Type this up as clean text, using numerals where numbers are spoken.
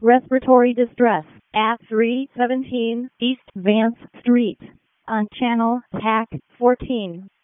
respiratory distress at 317 East Vance Street on channel TAC 14.